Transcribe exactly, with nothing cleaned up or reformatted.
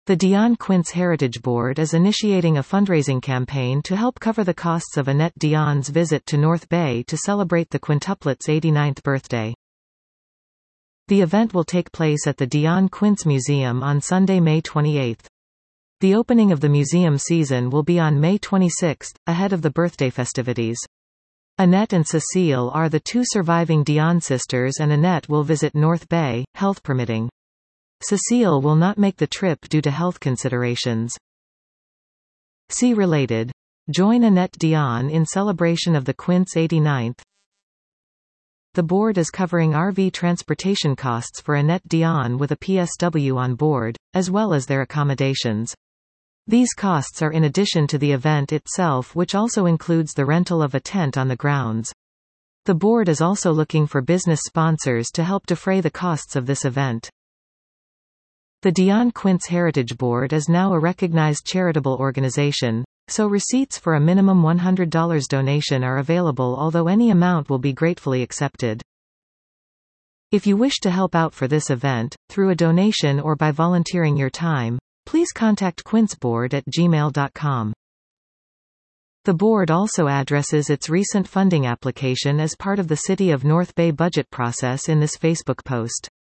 The Dion Quince Heritage Board is initiating a fundraising campaign to help cover the costs of Annette Dion's visit to North Bay to celebrate the quintuplet's eighty-ninth birthday. The event will take place at the Dion Quince Museum on Sunday, May twenty-eighth. The opening of the museum season will be on May twenty-sixth, ahead of the birthday festivities. Annette and Cecile are the two surviving Dion sisters, and Annette will visit North Bay, health permitting. Cecile will not make the trip due to health considerations. See related. Join Annette Dion in celebration of the Quince eighty-ninth. The board is covering R V transportation costs for Annette Dion with a P S W on board, as well as their accommodations. These costs are in addition to the event itself, which also includes the rental of a tent on the grounds. The board is also looking for business sponsors to help defray the costs of this event. The Dion Quince Heritage Board is now a recognized charitable organization, so receipts for a minimum one hundred dollars donation are available, although any amount will be gratefully accepted. If you wish to help out for this event, through a donation or by volunteering your time, please contact quince-board at gmail dot com. The board also addresses its recent funding application as part of the City of North Bay budget process in this Facebook post.